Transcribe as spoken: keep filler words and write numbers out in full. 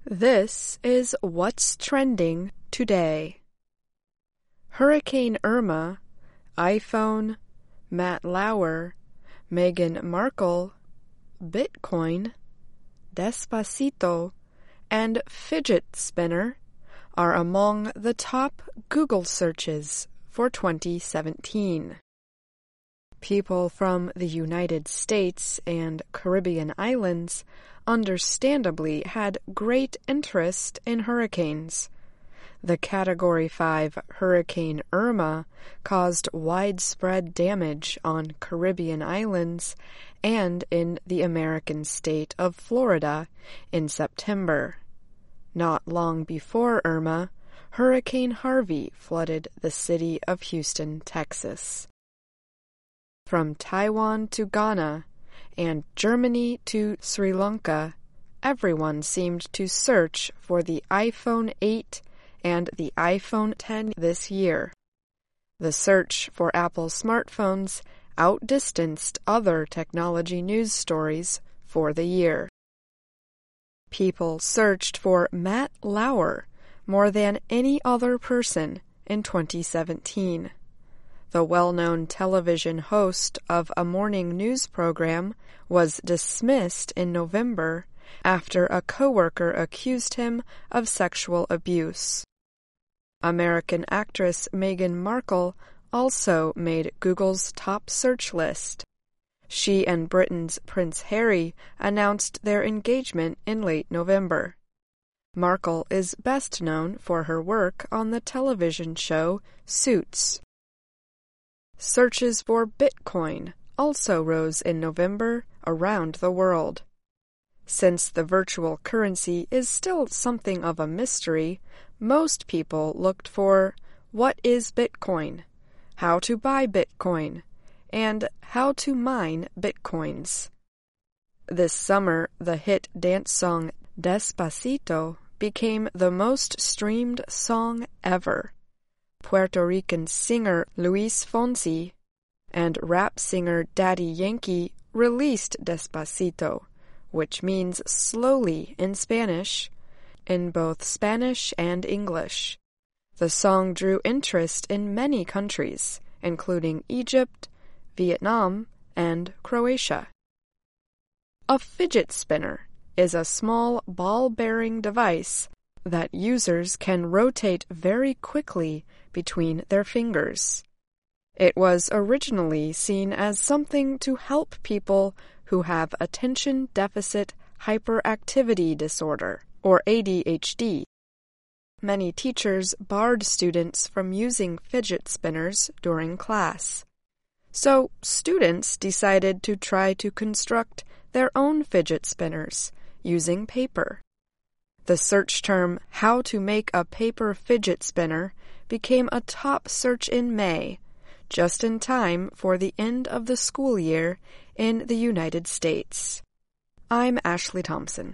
This is what's trending today. Hurricane Irma, iPhone, Matt Lauer, Meghan Markle, Bitcoin, Despacito, and fidget spinner are among the top Google searches for twenty seventeen. People from the United States and Caribbean islands understandably had great interest in hurricanes. The Category five Hurricane Irma caused widespread damage on Caribbean islands and in the American state of Florida in September. Not long before Irma, Hurricane Harvey flooded the city of Houston, Texas. From Taiwan to Ghana and Germany to Sri Lanka, everyone seemed to search for the iPhone eight and the iPhone ten this year. The search for Apple smartphones outdistanced other technology news stories for the year. People searched for Matt Lauer more than any other person in twenty seventeen. The well-known television host of a morning news program was dismissed in November after a coworker accused him of sexual abuse. American actress Meghan Markle also made Google's top search list. She and Britain's Prince Harry announced their engagement in late November. Markle is best known for her work on the television show Suits. Searches for Bitcoin also rose in November around the world. Since the virtual currency is still something of a mystery, most people looked for what is Bitcoin, how to buy Bitcoin, and how to mine Bitcoins. This summer, the hit dance song Despacito became the most streamed song ever. Puerto Rican singer Luis Fonsi and rap singer Daddy Yankee released Despacito, which means slowly in Spanish, in both Spanish and English. The song drew interest in many countries, including Egypt, Vietnam, and Croatia. A fidget spinner is a small ball-bearing device that users can rotate very quickly between their fingers. It was originally seen as something to help people who have attention deficit hyperactivity disorder, or A D H D. Many teachers barred students from using fidget spinners during class. So students decided to try to construct their own fidget spinners using paper. The search term, how to make a paper fidget spinner, became a top search in May, just in time for the end of the school year in the United States. I'm Ashley Thompson.